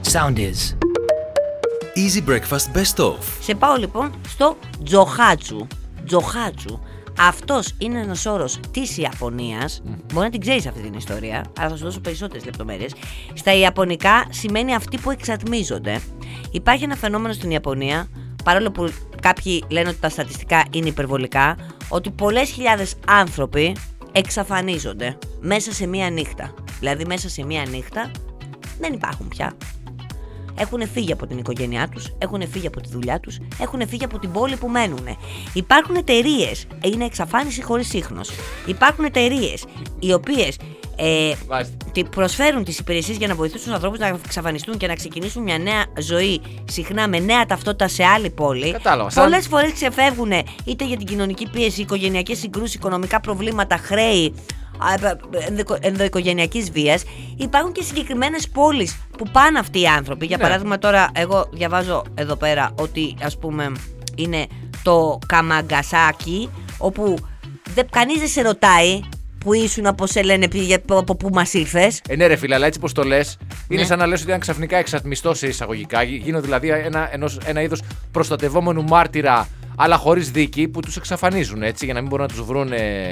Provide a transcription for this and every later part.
Sound is. Easy breakfast best of. Σε πάω λοιπόν στο Τζοχάτσου. Τζοχάτσου. Αυτός είναι ένας όρος της Ιαπωνίας. Μπορεί να την ξέρεις αυτή την ιστορία, αλλά θα σου δώσω περισσότερες λεπτομέρειες. Στα Ιαπωνικά σημαίνει αυτοί που εξατμίζονται. Υπάρχει ένα φαινόμενο στην Ιαπωνία, παρόλο που κάποιοι λένε ότι τα στατιστικά είναι υπερβολικά, ότι πολλές χιλιάδες άνθρωποι εξαφανίζονται μέσα σε μία νύχτα. Δηλαδή μέσα σε μία νύχτα δεν υπάρχουν πια. Έχουν φύγει από την οικογένειά τους, έχουν φύγει από τη δουλειά τους, έχουν φύγει από την πόλη που μένουν. Υπάρχουν εταιρείες, είναι εξαφάνιση χωρίς ίχνος. Υπάρχουν εταιρείες οι οποίες προσφέρουν τις υπηρεσίες για να βοηθήσουν τους ανθρώπους να εξαφανιστούν και να ξεκινήσουν μια νέα ζωή, συχνά με νέα ταυτότητα σε άλλη πόλη. Κατάλαβα. Πολλές φορές ξεφεύγουν είτε για την κοινωνική πίεση, οικογενειακές συγκρούσεις, οικονομικά προβλήματα, χρέη, ενδοοικογενειακής βίας. Υπάρχουν και συγκεκριμένες πόλεις που πάνε αυτοί οι άνθρωποι. Για παράδειγμα, τώρα εγώ διαβάζω εδώ πέρα ότι ας πούμε είναι το Καμαγκασάκι, όπου κανείς δεν σε ρωτάει που ήσουν, πώς σε λένε, από πού μας ήρθες. Ναι, ρε φίλε, αλλά έτσι πως το λες, είναι σαν να λες ότι αν ξαφνικά εξατμιστώ σε εισαγωγικά, γίνω δηλαδή ένα είδος προστατευόμενου μάρτυρα, αλλά χωρίς δίκη, που τους εξαφανίζουν έτσι, για να μην μπορούν να τους βρουν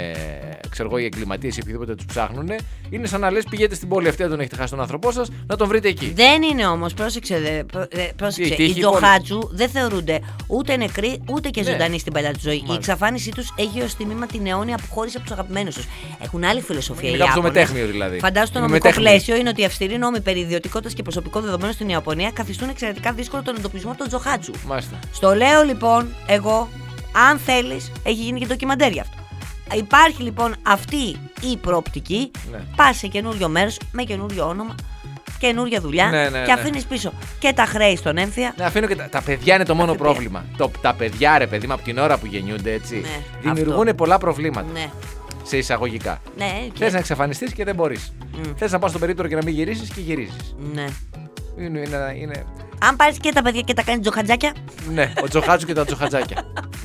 οι εγκληματίες ή οποιοδήποτε τους ψάχνουν. Είναι σαν να λες πηγαίνετε στην πόλη αυτή, αν τον έχετε χάσει τον άνθρωπό σας, να τον βρείτε εκεί. Δεν είναι όμως, πρόσεξε. Οι Τζοχάτσου δεν θεωρούνται ούτε νεκροί ούτε και ζωντανοί στην παλιά του ζωή. Μάλιστα. Η εξαφάνισή τους έχει ως τιμήμα την αιώνια αποχώρηση από τους αγαπημένους τους. Έχουν άλλη φιλοσοφία οι Ιάπωνες. Είναι κάποιο μετέχνιο δηλαδή. Φαντάζομαι το νομικό πλαίσιο είναι ότι οι αυστηροί νόμοι περί ιδιωτικότητας και προσωπικών δεδομένων στην Ιαπωνία καθιστούν εξαιρετικά δύσκολο τον εντοπισμό των Τζοχάτσου. Μάλιστα. Στο λέω λοιπόν εγώ, αν θέλεις, έχει γίνει και ντοκιμαντέρ γι' αυτό. Υπάρχει λοιπόν αυτή η προοπτική. Πας σε καινούριο μέρος, με καινούριο όνομα, καινούρια δουλειά και αφήνεις πίσω και τα χρέη στον έμφυα. Ναι, αφήνω και τα παιδιά είναι το μόνο πρόβλημα. Τα παιδιά, ρε παιδί μου, από την ώρα που γεννιούνται έτσι, δημιουργούν πολλά προβλήματα. Ναι. Σε εισαγωγικά. Ναι, θες να εξαφανιστείς και δεν μπορείς. Θες να πας στο περίπτερο και να μην γυρίσεις και γυρίζεις. Ναι. Είναι... Αν πάρεις και τα παιδιά και τα κάνεις τζοχατζάκια. Ναι, ο Τζοχάτσου και τα τζοχατζάκια.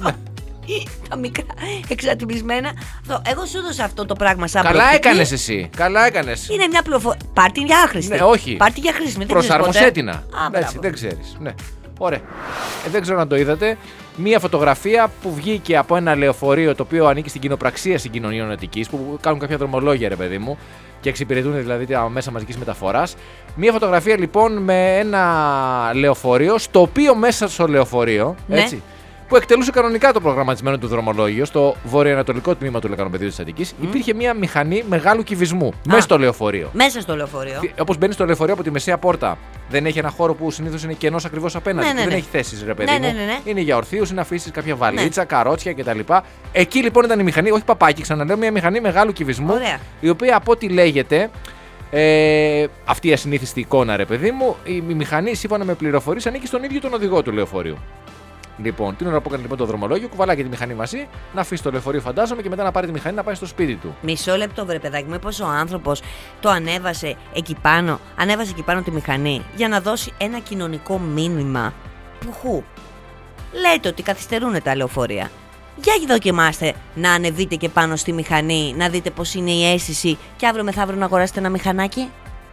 Τα μικρά εξατμισμένα. Εγώ σου έδωσα αυτό το πράγμα σαν Καλά έκανες εσύ. Καλά έκανες. Είναι μια πληροφορία. Πάρτι για άχρηστη. Ναι, όχι. Πάρτι για χρήσιμη. Προσαρμοσέτινα. Έτσι, δεν ξέρεις. Ναι. Ωραία. Δεν ξέρω αν το είδατε. Μία φωτογραφία που βγήκε από ένα λεωφορείο το οποίο ανήκει στην κοινοπραξία συγκοινωνίων Αττικής, που κάνουν κάποια δρομολόγια, ρε παιδί μου, και εξυπηρετούν δηλαδή τα μέσα μαζικής μεταφοράς. Μία φωτογραφία λοιπόν με ένα λεωφορείο, στο οποίο μέσα στο λεωφορείο, έτσι, που εκτελούσε κανονικά το προγραμματισμένο του δρομολόγιο στο βορειοανατολικό τμήμα του λεκανοπεδίου της Αττικής, υπήρχε μια μηχανή μεγάλου κυβισμού μέσα στο λεωφορείο. Μέσα στο λεωφορείο. Όπως μπαίνει στο λεωφορείο από τη μεσαία πόρτα, δεν έχει ένα χώρο που συνήθως είναι κενός ακριβώς απέναντι. Δεν έχει θέσεις, ρε παιδί μου. Είναι για ορθίους, είναι να αφήσεις κάποια βαλίτσα, καρότσια κτλ. Εκεί λοιπόν ήταν η μηχανή, όχι παπάκι, ξαναλέω, μια μηχανή μεγάλου κυβισμού. Ωραία. Η οποία από ό,τι λέγεται. Αυτή η ασυνήθιστη εικόνα, ρε παιδί μου, η μηχανή σύμφωνα με πληροφορίες ανήκει στον ίδιο τον οδηγό του λεωφορείου. Λοιπόν, την ώρα που έκανε λοιπόν το δρομολόγιο, κουβαλάει και τη μηχανή μαζί, να αφήσει το λεωφορείο, φαντάζομαι, και μετά να πάρει τη μηχανή να πάει στο σπίτι του. Μισό λεπτό, βρε παιδάκι, μήπως ο άνθρωπος το ανέβασε εκεί πάνω τη μηχανή για να δώσει ένα κοινωνικό μήνυμα. Πουχού. Λέτε ότι καθυστερούν τα λεωφορεία. Για δοκιμάστε να ανεβείτε και πάνω στη μηχανή, να δείτε πώς είναι η αίσθηση και αύριο μεθαύριο να αγοράσετε ένα μηχανάκι.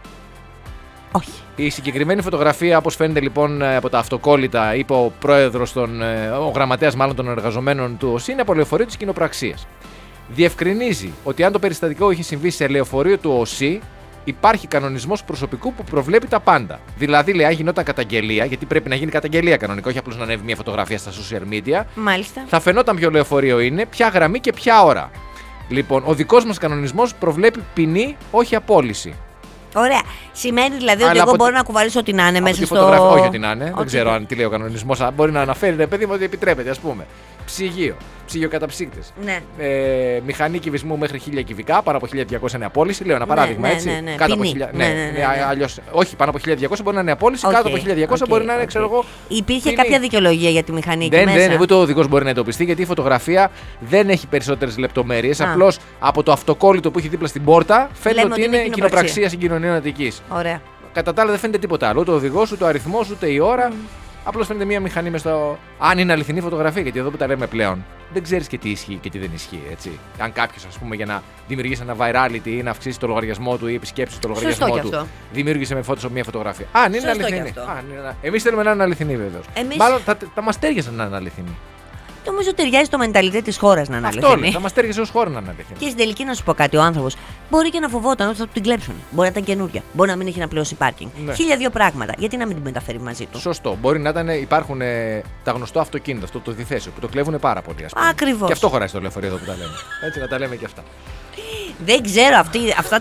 Όχι. Η συγκεκριμένη φωτογραφία, όπως φαίνεται λοιπόν από τα αυτοκόλλητα, είπε ο πρόεδρος, ο γραμματέας μάλλον των εργαζομένων του ΟΣΥ, είναι από λεωφορείο της κοινοπραξίας. Διευκρινίζει ότι αν το περιστατικό είχε συμβεί σε λεωφορείο του ΟΣΥ, υπάρχει κανονισμός προσωπικού που προβλέπει τα πάντα. Δηλαδή, λέει, αν γινόταν καταγγελία, γιατί πρέπει να γίνει καταγγελία κανονικά, όχι απλώς να ανέβει μια φωτογραφία στα social media. Μάλιστα. Θα φαινόταν ποιο λεωφορείο είναι, ποια γραμμή και ποια ώρα. Λοιπόν, ο δικός μας κανονισμός προβλέπει ποινή, όχι απόλυση. Ωραία. Σημαίνει δηλαδή ότι εγώ μπορώ να κουβαλήσω ό,τι να είναι μέσα στο. Όχι ό,τι να είναι. Δεν ξέρω αν τι λέει ο κανονισμός. Μπορεί να αναφέρει, ρε παιδί μου, ότι επιτρέπεται, ας πούμε. Ψυγείο. Ψυγειοκαταψύκτες. Ναι. Μηχανή κυβισμού μέχρι 1000 κυβικά, πάνω από 1200 είναι απόλυση. Λέω ένα παράδειγμα, έτσι. Ναι. Κάτω από 1000. Αλλιώς, όχι, πάνω από 1200 μπορεί να είναι απόλυση, κάτω από 1200 μπορεί να είναι, ξέρω εγώ. Υπήρχε κάποια δικαιολογία για τη μηχανή εκεί μέσα? Δεν, ούτε ο οδηγός μπορεί να εντοπιστεί, γιατί η φωτογραφία δεν έχει περισσότερες λεπτομέρειες. Απλώς από το αυτοκόλλητο που έχει δίπλα στην πόρτα φαίνεται ότι είναι κοινοπραξία συγκοινωνίων Αττικής. Ωραία. Κατά τα άλλα δεν φαίνεται τίποτα άλλο. Ούτε ο οδηγός, ούτε ο αριθμός, ούτε η ώρα. Απλώς φαίνεται μια μηχανή μες στο. Αν είναι αληθινή φωτογραφία, γιατί εδώ που τα λέμε πλέον. δεν ξέρεις και τι ισχύει και τι δεν ισχύει. Έτσι. Αν κάποιος, ας πούμε, για να δημιουργήσει ένα virality ή να αυξήσει το λογαριασμό του ή επισκέψει το λογαριασμό του, δημιούργησε με Photoshop μια φωτογραφία. Αν είναι αληθινή. Εμείς θέλουμε να είναι αληθινή, βεβαίως. Μάλλον θα μας τέριαζαν να είναι αληθινή. Νομίζω ταιριάζει το mentality της χώρας να είναι αληθινή. Αυτό θα μας τέριαζε ως χώρα να είναι αληθινή. Και στην τελική να σου πω κάτι, ο άνθρωπος μπορεί και να φοβόταν ότι θα του την κλέψουν. Μπορεί να ήταν καινούρια. Μπορεί να μην έχει να πληρώσει πάρκινγκ. Ναι. 1002 πράγματα. Γιατί να μην την μεταφέρει μαζί του. Σωστό. Μπορεί να υπάρχουν τα γνωστό αυτοκίνητα, αυτό το διθέσιο που το κλέβουν πάρα πολύ. Ακριβώς. Και αυτό χωράει στο λεωφορείο εδώ που τα λέμε. Έτσι να τα λέμε και αυτά. Δεν ξέρω αυτά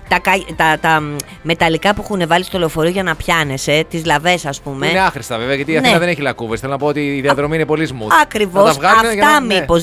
τα μεταλλικά που έχουν βάλει στο λεωφορείο για να πιάνεσαι, τις λαβές ας πούμε. Είναι άχρηστα βέβαια, γιατί η Αθήνα δεν έχει λακκούβες. Θέλω να πω ότι η διαδρομή είναι πολύ smooth. Ακριβώς. Αυτά μήπως.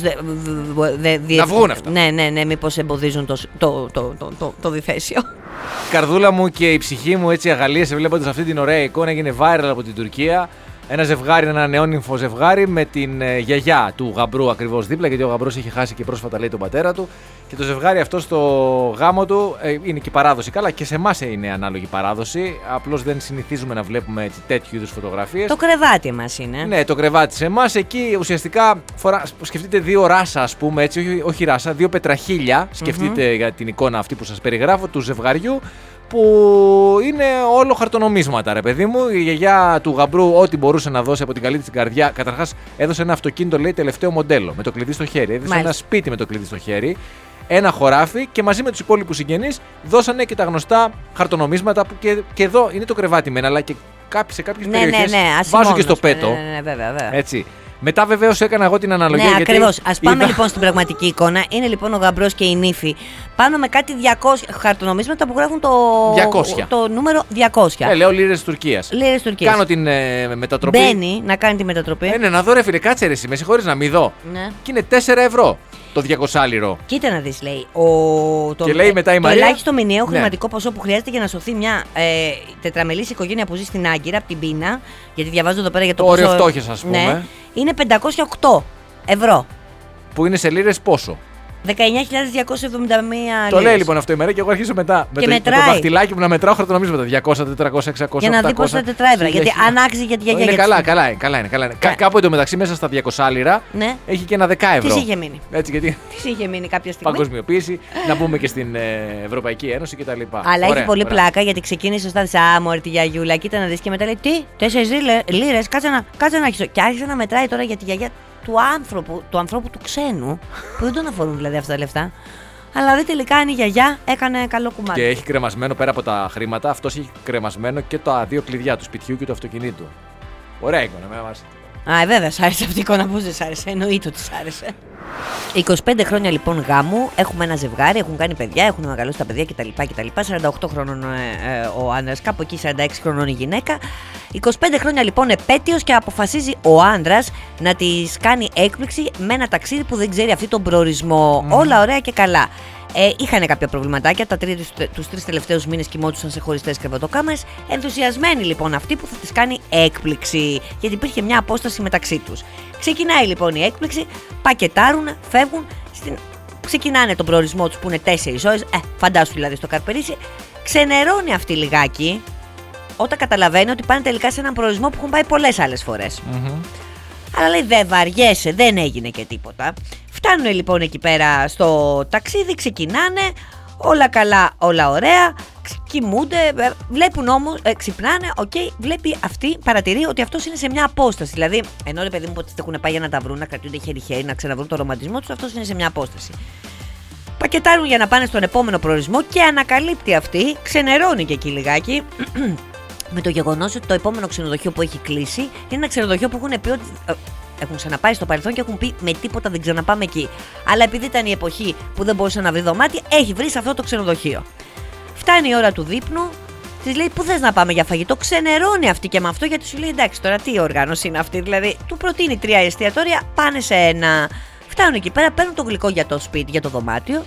Να βγουν αυτά. Ναι, μήπως εμποδίζουν το διθέσιο. Η καρδούλα μου και η ψυχή μου έτσι αγαλίασε βλέποντας αυτή την ωραία εικόνα. Έγινε viral από την Τουρκία. Ένα ζευγάρι, ένα νεόνυμφο ζευγάρι με την γιαγιά του γαμπρού ακριβώς δίπλα, γιατί ο γαμπρός είχε χάσει και πρόσφατα λέει τον πατέρα του. Και το ζευγάρι αυτό στο γάμο του είναι και παράδοση. Καλά, και σε εμάς είναι ανάλογη παράδοση. Απλώς δεν συνηθίζουμε να βλέπουμε τέτοιου είδους φωτογραφίες. Το κρεβάτι μας είναι. Ναι, το κρεβάτι σε εμάς. Εκεί ουσιαστικά σκεφτείτε δύο ράσα, ας πούμε, έτσι, όχι ράσα, δύο πετραχίλια. Σκεφτείτε για την εικόνα αυτή που σας περιγράφω του ζευγαριού. Που είναι όλο χαρτονομίσματα, ρε παιδί μου. Η γιαγιά του γαμπρού, ό,τι μπορούσε να δώσει από την καλή της καρδιά. Καταρχάς, έδωσε ένα αυτοκίνητο, λέει, τελευταίο μοντέλο, με το κλειδί στο χέρι. Έδωσε ένα σπίτι με το κλειδί στο χέρι, ένα χωράφι και μαζί με τους υπόλοιπους συγγενείς δώσανε και τα γνωστά χαρτονομίσματα που και εδώ είναι το κρεβάτι μένα, αλλά και σε κάποιες περιοχές βάζω και στο πέτο. Ναι, βέβαια. Έτσι. Μετά βεβαίως έκανα εγώ την αναλογία. Ναι, ακριβώς. Ας πάμε λοιπόν στην πραγματική εικόνα. Είναι λοιπόν ο γαμπρός και η νύφη πάνω με κάτι 200 χαρτονομίσματα που γράφουν το νούμερο 200. Λέω λίρες Τουρκίας. Λίρες Τουρκίας. Κάνω την μετατροπή. Μπαίνει να κάνει τη μετατροπή. Ναι, να δω ρε φίλε, κάτσε ρε εσύ, με συγχωρείς να μην δω. Ναι. Και είναι 4 ευρώ το 200 λίρο. Κοίτα να δεις, λέει. Και λέει μετά η Μαρία. Το ελάχιστο μηνιαίο χρηματικό ποσό που χρειάζεται για να σωθεί μια τετραμελής οικογένεια που ζει στην Άγκυρα από την πείνα. Γιατί διαβάζω εδώ πέρα για το ποσό. Όριο φτώχειας, ας πούμε. Ναι, είναι 508 ευρώ. Που είναι σε λίρες πόσο? 19.271 λίρες. Το λέει λοιπόν αυτό η μέρα και εγώ αρχίζω μετά με το δαχτυλάκι μου να μετράω χαρτονομίσματα. 200, 400, 600. Για να δει πόσα τετράευρα. Γιατί αν άξιζε για τη γιαγιά. Είναι καλά είναι. Κάπου εντωμεταξύ μέσα στα 200 λίρα έχει και ένα 10 ευρώ. Τι είχε μείνει. Έτσι, γιατί. Τι είχε μείνει κάποια στιγμή. Παγκοσμιοποίηση, να μπούμε και στην Ευρωπαϊκή Ένωση κτλ. Αλλά έχει πολύ πλάκα γιατί ξεκίνησε ωστά τη άμορφη τη γιαγιούλα. Κοίτα να δει και μετά λέει τι, 4 λίρες, κάτσε να αρχίσω. Και άρχισε να μετράει τώρα για τη γιαγιά του ανθρώπου του ξένου, που δεν τον αφορούν δηλαδή αυτά τα λεφτά. Αλλά δει τελικά αν η γιαγιά έκανε καλό κουμάτι. Και έχει κρεμασμένο πέρα από τα χρήματα, αυτός έχει κρεμασμένο και τα δύο κλειδιά του σπιτιού και του αυτοκινήτου. Ωραία εικόνα, με μας. Βέβαια, σ' άρεσε αυτή η εικόνα, πώς δεν σ' άρεσε, εννοείται ότι σ' άρεσε. 25 χρόνια λοιπόν γάμου, έχουμε ένα ζευγάρι, έχουν κάνει παιδιά, έχουν μεγαλώσει τα παιδιά κτλ. 48 χρόνων ο άντρας, κάπου εκεί 46 χρόνων η γυναίκα. 25 χρόνια λοιπόν επέτειος και αποφασίζει ο άντρας να της κάνει έκπληξη με ένα ταξίδι που δεν ξέρει αυτή τον προορισμό. Όλα ωραία και καλά. Είχαν κάποια προβληματάκια, τους 3 τελευταίους μήνες κοιμόντουσαν σε χωριστές κρεβατοκάμαρες. Ενθουσιασμένοι λοιπόν αυτοί που θα της κάνει έκπληξη, γιατί υπήρχε μια απόσταση μεταξύ τους. Ξεκινάει λοιπόν η έκπληξη, πακετάρουν, φεύγουν, ξεκινάνε τον προορισμό τους που είναι 4 ώρες, φαντάσου δηλαδή στο Καρπερίσι. Ξενερώνει αυτή λιγάκι όταν καταλαβαίνει ότι πάνε τελικά σε έναν προορισμό που έχουν πάει πολλές άλλες φορές. Αλλά λέει δεν βαριέσαι, δεν έγινε και τίποτα. Φτάνουν λοιπόν εκεί πέρα στο ταξίδι, ξεκινάνε, όλα καλά, όλα ωραία, κοιμούνται, βλέπουν όμως, ξυπνάνε, βλέπει αυτή, παρατηρεί ότι αυτός είναι σε μια απόσταση. Δηλαδή, ενώ ρε παιδί μου ότι έχουν πάει για να τα βρουν, να κρατούνται χέρι-χέρι, να ξαναβρούν το ρομαντισμό τους, αυτός είναι σε μια απόσταση. Πακετάρουν για να πάνε στον επόμενο προορισμό και ανακαλύπτει αυτή, ξενερώνει και εκεί λιγάκι. Με το γεγονός ότι το επόμενο ξενοδοχείο που έχει κλείσει είναι ένα ξενοδοχείο που έχουν πει ότι έχουν ξαναπάει στο παρελθόν και έχουν πει με τίποτα δεν ξαναπάμε εκεί. Αλλά επειδή ήταν η εποχή που δεν μπορούσε να βρει δωμάτιο, έχει βρει σε αυτό το ξενοδοχείο. Φτάνει η ώρα του δείπνου, της λέει: πού θες να πάμε για φαγητό? Ξενερώνει αυτή και με αυτό γιατί σου λέει: εντάξει, τώρα τι οργάνωση είναι αυτή? Δηλαδή, του προτείνει 3 εστιατόρια, πάνε σε ένα. Φτάνουν εκεί πέρα, παίρνουν το γλυκό για το σπίτι, για το δωμάτιο.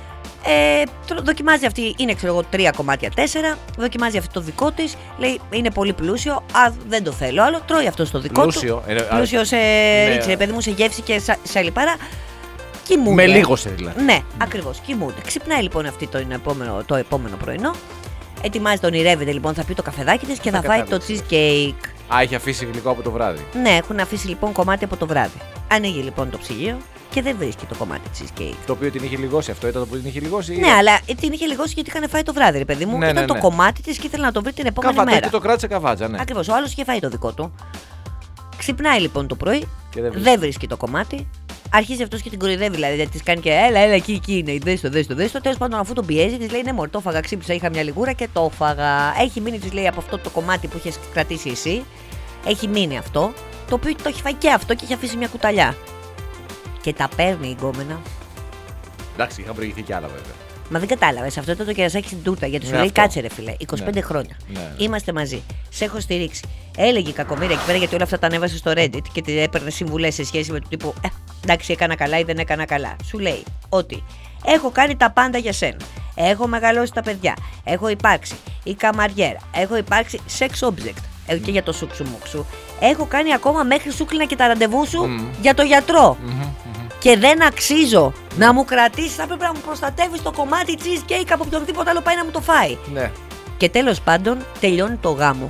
Δοκιμάζει αυτή, είναι ξέρω εγώ 3 κομμάτια 4. Δοκιμάζει αυτό το δικό της. Λέει είναι πολύ πλούσιο. Δεν το θέλω άλλο. Τρώει αυτό στο δικό του. Πλούσιο σε ρίτσι, παιδί μου, σε γεύση και σε άλλη παρά. Κοιμούνται. Με λίγο σε δηλαδή. Ναι, ακριβώς. Κοιμούνται. Ξυπνάει λοιπόν αυτή το επόμενο πρωινό. Ετοιμάζει, τον ονειρεύεται λοιπόν, θα πει το καφεδάκι της και θα φάει το cheesecake. Έχει αφήσει γλυκό από το βράδυ. Ναι, έχουν αφήσει λοιπόν κομμάτι από το βράδυ. Ανοίγει λοιπόν το ψυγείο. και δεν βρίσκει το κομμάτι cheesecake. Το οποίο την είχε λιγώσει, αυτό ήταν το που την είχε λιγώσει. Ναι, αλλά την είχε λιγώσει γιατί είχαν φάει το βράδυ, ρε παιδί μου. Ναι, ήταν ναι, το ναι. κομμάτι τη και ήθελε να το βρει την επόμενη Καβάτσα, μέρα. και το κράτησε καβάτσα, ναι. Ακριβώς. Ο άλλος είχε φάει το δικό του. Ξυπνάει λοιπόν το πρωί, Και δεν δεν βρίσκει το κομμάτι. Αρχίζει αυτός και την κοροϊδεύει, δηλαδή τη κάνει και έλα, εκεί είναι. Δες το. Τέλος πάντων, αφού τον πιέζει, τη λέει ναι, μωρέ, το έφαγα, ξύπνησα, είχα μια λιγούρα και το έφαγα. Έχει μείνει, τη λέει, από αυτό το κομμάτι που είχε κρατήσει εσύ. Έχει μείνει αυτό, το οποίο το έχει φάει και αυτό και έχει αφήσει μια κουταλιά. Και τα παίρνει η γκόμενα. Εντάξει, είχαν προηγηθεί κι άλλα βέβαια. Μα δεν κατάλαβε. Αυτό ήταν το κερασάκι στην τούρτα. Γιατί σου Ναι, λέει αυτό. κάτσε ρε φίλε, 25 Ναι. χρόνια. Ναι. Είμαστε μαζί. Σε έχω στηρίξει. Έλεγε η κακομοίρα εκεί πέρα γιατί όλα αυτά τα ανέβασε στο Reddit και τη έπαιρνε συμβουλές σε σχέση με το τύπου εντάξει, έκανα καλά ή δεν έκανα καλά. Σου λέει ότι έχω κάνει τα πάντα για σένα. Έχω μεγαλώσει τα παιδιά. Έχω υπάρξει η καμαριέρα. Έχω υπάρξει sex object. Και για το σουξουμούξου. Έχω κάνει ακόμα μέχρι σου κλείνα και τα ραντεβού σου για το γιατρό. Και δεν αξίζω να μου κρατήσεις, θα πρέπει να μου προστατεύεις το κομμάτι cheesecake από οποιονδήποτε άλλο πάει να μου το φάει. Ναι. Και τέλος πάντων τελειώνει το γάμο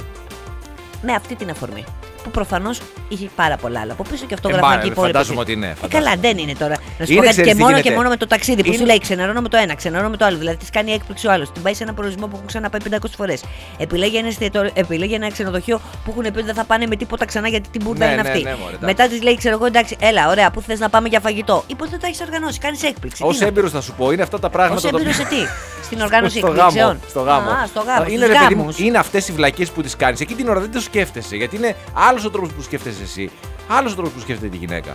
με αυτή την αφορμή. Που προφανώς είχε πάρα πολλά άλλα από πίσω και αυτό γράφει και υπόλοιπα. Φαντάζομαι ότι ναι. Καλά, δεν είναι τώρα. Να σου Είναι, πω κάτι, ξέρεις και τι μόνο γίνεται. και μόνο με το ταξίδι που Είναι- σου λέει ξενερώνω με το ένα, ξενερώνω με το άλλο. Δηλαδή τη κάνει έκπληξη ο άλλος. Την πάει σε ένα προορισμό που έχουν ξαναπάει 500 φορές. Επιλέγει ένα εστιατόριο, επιλέγει ένα ξενοδοχείο που έχουν πει ότι δεν θα πάνε με τίποτα ξανά γιατί την μπουρδα Ναι, είναι ναι, αυτή. ναι, μωρέ, εντάξει. Μετά τη λέει, ξέρω εγώ, εντάξει, έλα, ωραία, πού θες να πάμε για φαγητό. Ή πώς δεν τα έχει οργανώσει, κάνει έκπληξη. Ως έμπειρος θα σου πω, είναι αυτά τα πράγματα. Ως έμπειρος σε τι, στην οργάνωση στο εκπλήξεων. γάμο. Στο γάμο. Α, στο γάμο. Είναι, στους ρε παιδί μου, γάμους. είναι αυτές οι βλακίες που τις κάνεις. Εκεί την ώρα δεν το σκέφτεσαι. Γιατί είναι άλλος ο τρόπος που σκέφτεσαι εσύ, άλλος ο τρόπος που σκέφτεται τη γυναίκα.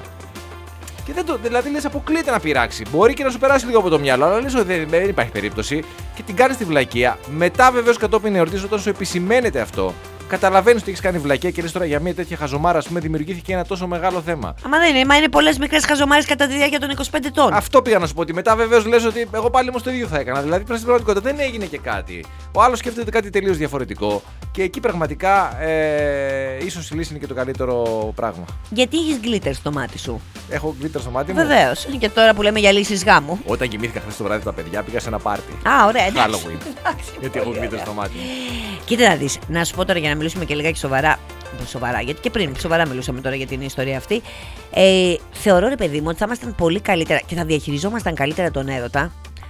Και δεν το, δηλαδή λες αποκλείεται να πειράξει. Μπορεί και να σου περάσει λίγο από το μυαλό, αλλά λες ότι δεν υπάρχει περίπτωση και την κάνεις τη βλακεία. Μετά βεβαίως κατόπιν εορτής, όταν σου επισημαίνεται αυτό, καταλαβαίνεις ότι έχεις κάνει βλακεία και λες τώρα για μια τέτοια χαζομάρα, ας πούμε, δημιουργήθηκε ένα τόσο μεγάλο θέμα. Άμα δεν είναι, μα είναι πολλές μικρές χαζομάρες κατά τη διάρκεια των 25 ετών. Αυτό πήγα να σου πω ότι μετά βεβαίως λες ότι εγώ πάλι όμως το ίδιο θα έκανα. Δηλαδή στην πραγματικότητα δεν έγινε και κάτι. Ο άλλος σκέφτεται κάτι τελείως διαφορετικό και εκεί πραγματικά ίσως η λύση είναι και το καλύτερο πράγμα. Γιατί έχεις γκλίτερ στο μάτι σου. Έχω γκλίτερ στο μάτι μου. Βεβαίως. Και τώρα που λέμε για λύσεις γάμου. Όταν κοιμήθηκα χθες το βράδυ τα παιδιά πήγα σε ένα πάρτι. Α, ωραία, εντάξει. Halloween. Γιατί έχω γκλίτερ στο μάτι μου. Κοίτα να δεις, να σου πω τώρα για να μιλήσουμε και λιγάκι σοβαρά. Σοβαρά, γιατί και πριν σοβαρά μιλούσαμε τώρα για την ιστορία αυτή. Θεωρώ, ρε παιδί μου, ότι θα ήμασταν πολύ καλύτερα και θα διαχειριζόμασταν καλύτερα τον έρωτα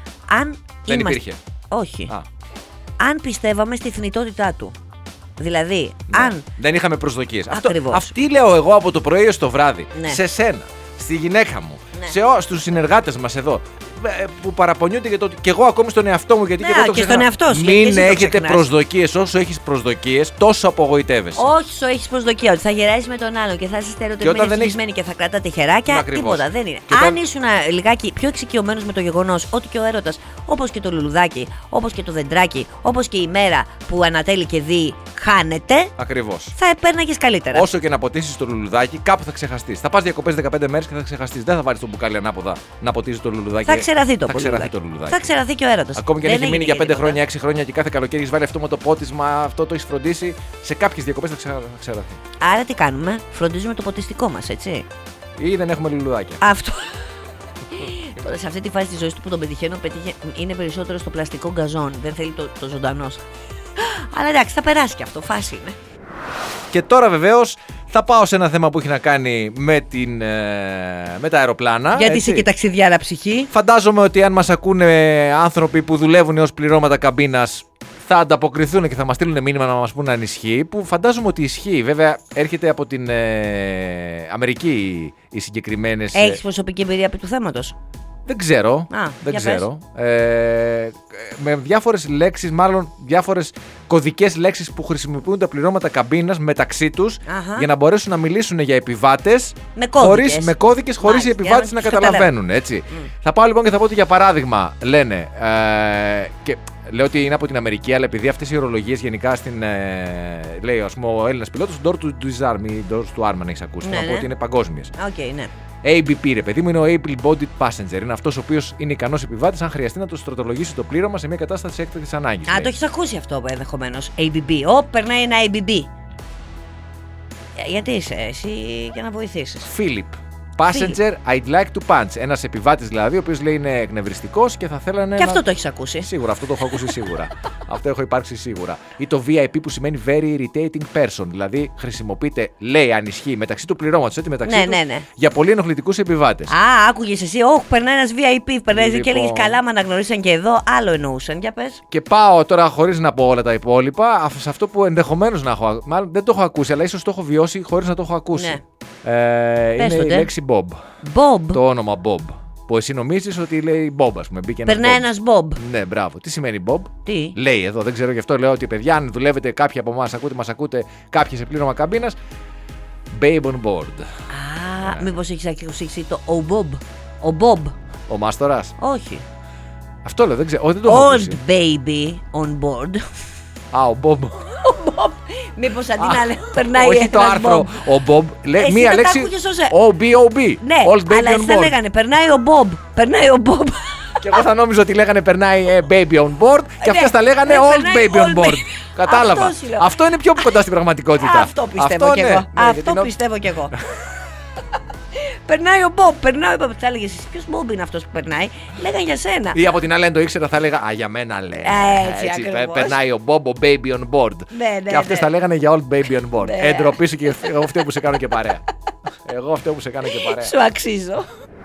αν Δεν είμαστε- υπήρχε. Όχι. Α, Αν πιστεύαμε στη θνητότητά του. Δηλαδή, ναι. αν. Δεν είχαμε προσδοκίες. Ακριβώς. Αυτή λέω εγώ από το πρωί ως το βράδυ. Ναι. Σε σένα, στη γυναίκα μου, Ναι. στους συνεργάτες μας εδώ. Που παραπονιούνται για το ότι. Και εγώ ακόμη στον εαυτό μου, γιατί Ναι, και εγώ το και ξεχνάω. στον εαυτό σου, γιατί Μην εσύ το έχετε ξεχνάς. προσδοκίες. Όσο έχεις προσδοκίες, τόσο απογοητεύεσαι. Όχι, σου έχει προσδοκία ότι θα γεράσει με τον άλλο και θα είστε Και ερωτευμένοι, όταν δεν ευτυχισμένοι και θα κρατάτε χεράκια. Ακριβώς. Τίποτα δεν είναι. Και όταν- Αν ήσουν λιγάκι πιο εξοικειωμένο με το γεγονός ότι και ο έρωτας, όπως και το λουλουδάκι, όπως και το δεντράκι, όπως και η μέρα που ανατέλει και δει, χάνεται, Ακριβώς. θα επέρναγες καλύτερα. Όσο και να ποτίσεις το λουλουδάκι, κάπου θα ξεχαστείς. Θα πας διακοπές 15 μέρες και θα ξεχαστείς. Δεν θα βάλεις το μπουκάλι ανάποδα να ποτίσεις το λουλουδάκι. Θα ξεραθεί το Θα ξεραθεί λουλουδάκι. το λουλουδάκι. Θα ξεραθεί και ο έρωτας. Ακόμη και αν Δεν έχει μείνει έγινε για 5 τίποτα. χρόνια, 6 χρόνια και κάθε καλοκαίρι έχει βάλει αυτό με το πότισμα, αυτό το έχει φροντίσει, σε κάποιες διακοπές θα ξεραθεί. Άρα τι κάνουμε, φροντίζουμε το ποτιστικό μας, έτσι. Ή δεν έχουμε λουλουδάκια. Αυτό. Τώρα σε αυτή τη φάση της ζωής του που τον πετυχαίνω είναι περισσότερο στο πλαστικό γκαζόν. Δεν θέλει το ζωντανό. Αλλά εντάξει, θα περάσει και αυτό. Φάση είναι. Και τώρα βεβαίως θα πάω σε ένα θέμα που έχει να κάνει με τα αεροπλάνα. Γιατί έτσι. είσαι και ταξιδιάρα ψυχή. Φαντάζομαι ότι αν μας ακούνε άνθρωποι που δουλεύουν ως πληρώματα καμπίνας θα ανταποκριθούν και θα μας στείλουν μήνυμα να μας πούνε αν ισχύει, που φαντάζομαι ότι ισχύει. Βέβαια έρχεται από την Αμερική οι συγκεκριμένες... Έχεις προσωπική εμπειρία επί του θέματος. Δεν ξέρω. Α, δεν για ξέρω. Με διάφορες λέξεις, μάλλον διάφορες κωδικές λέξεις που χρησιμοποιούν τα πληρώματα καμπίνας μεταξύ τους Αχα. για να μπορέσουν να μιλήσουν για επιβάτες Με κώδικες. με κώδικες χωρίς οι Μάλιστα, επιβάτες για να να τους καταλαβαίνουν. Έτσι. Θα πάω λοιπόν και θα πω ότι για παράδειγμα λένε. Και λέω ότι είναι από την Αμερική, αλλά επειδή αυτές οι ορολογίες γενικά στην. Λέει ας πούμε ο Έλληνας πιλότος, door to disarm ή doors to arm, αν έχεις ακούσει. Ναι, Να πω ναι. ότι είναι παγκόσμιες. Οκ, ναι. ABP, ρε παιδί μου, είναι ο Able Bodied Passenger. Είναι αυτός ο οποίος είναι ικανός επιβάτης αν χρειαστεί να το στρατολογήσει το πλήρωμα σε μια κατάσταση έκτακτης ανάγκης. Α, λέει. το έχεις ακούσει αυτό ενδεχομένως. ABB. Περνάει ένα ABB. Γιατί είσαι εσύ για να βοηθήσεις. Φίλιπ. Passenger, I'd like to punch. Ένας επιβάτης δηλαδή, ο οποίος λέει είναι εκνευριστικός και θα θέλανε. Και αυτό το έχεις ακούσει. Σίγουρα, αυτό το έχω ακούσει σίγουρα. Αυτό έχω υπάρξει σίγουρα. Ή το VIP που σημαίνει very irritating person. Δηλαδή χρησιμοποιείται, λέει αν ισχύει μεταξύ του πληρώματος, έτσι μεταξύ του, για πολύ ενοχλητικούς επιβάτες. Α, άκουγες εσύ, περνάει ένας VIP, περνάει και έλεγες καλά, με αναγνωρίσαν και εδώ, άλλο εννοούσαν. Για πες. Και πάω τώρα χωρίς να πω όλα τα υπόλοιπα, σε αυτό που ενδεχομένως να έχω. Μάλλον δεν το έχω ακούσει, αλλά ίσως το έχω βιώσει χωρίς να το έχω ακούσει. Ναι. Είναι η λέξη Bob. Bob. Το όνομα Bob. Που εσύ νομίζεις ότι λέει Bob, ας πούμε. Περνάει ένας Bob. Ναι, μπράβο. Τι σημαίνει Bob? Τι? Λέει εδώ, δεν ξέρω γι' αυτό λέω ότι παιδιά, αν δουλεύετε κάποιοι από εμάς, μας ακούτε κάποιοι σε πλήρωμα καμπίνας. Babe on board. Α, μήπως έχεις ακούσει το ο Bob. Ο Bob. Ο Μάστορας. Όχι. Αυτό λέω, δεν ξέρω. Δεν το έχω ακούσει. Old baby on board. Α, ο Bob. Μήπως αντί να λέω περνάει όχι το άρθρο. Ο Bob λέει μία λέξη. OBOB. Ναι, Old baby αλλά on εσύ θα board. λέγανε περνάει ο Bob. Περνάει ο Bob. Και εγώ θα νόμιζα ότι λέγανε περνάει baby on board και αυτές τα λέγανε old baby on board. Κατάλαβα. Αυτό είναι πιο κοντά στην πραγματικότητα. Αυτό πιστεύω κι εγώ. Αυτό πιστεύω κι εγώ. Περνάει ο Bob, περνάει ο Bob. Θα έλεγε εσύ, ποιος Bob είναι αυτός που περνάει? Λέγανε για σένα. Ή από την άλλη, αν το ήξερα, θα έλεγα για μένα λέει. Έτσι περνάει ο Bob, ο baby on board. Ναι, και αυτές τα λέγανε για old baby on board. Εντροπή σου και εγώ αυτό που σε κάνω και παρέα. Σου αξίζω.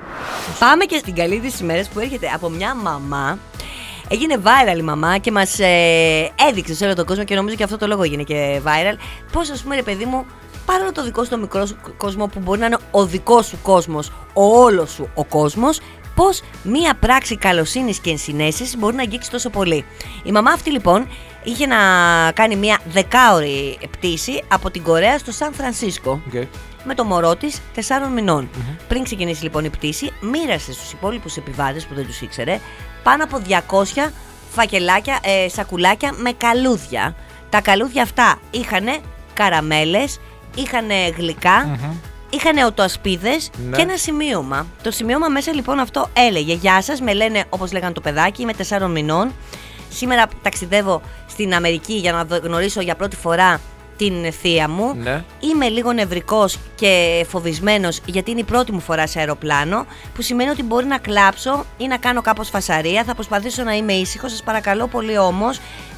Πάμε και στην καλή της ημέρας που έρχεται από μια μαμά. Έγινε viral η μαμά και μας έδειξε σε όλο τον κόσμο και νομίζω και αυτό το λόγο έγινε και viral. Πώς, ας πούμε, ρε παιδί μου, παρόλο το δικό σου το μικρό κόσμο που μπορεί να είναι ο δικός σου κόσμος, ο όλος σου ο κόσμος, πώς μία πράξη καλοσύνης και ενσυναίσθησης μπορεί να αγγίξει τόσο πολύ. Η μαμά αυτή λοιπόν είχε να κάνει μία 10ωρη πτήση από την Κορέα στο Σαν Φρανσίσκο. Με το μωρό της 4 μηνών. Πριν ξεκινήσει λοιπόν η πτήση, μοίρασε στους υπόλοιπους επιβάτες που δεν τους ήξερε πάνω από 200 φακελάκια, σακουλάκια με καλούδια. Τα καλούδια αυτά είχανε καραμέλες, είχανε γλυκά, είχανε οτοασπίδες και ένα σημείωμα. Το σημείωμα μέσα λοιπόν αυτό έλεγε: «Γεια σας, με λένε όπως λέγανε το παιδάκι, είμαι 4 μηνών. Σήμερα ταξιδεύω στην Αμερική για να γνωρίσω για πρώτη φορά την θεία μου. Ναι. Είμαι λίγο νευρικός και φοβισμένος γιατί είναι η πρώτη μου φορά σε αεροπλάνο, που σημαίνει ότι μπορεί να κλάψω ή να κάνω κάπως φασαρία. Θα προσπαθήσω να είμαι ήσυχος, σας παρακαλώ πολύ όμως.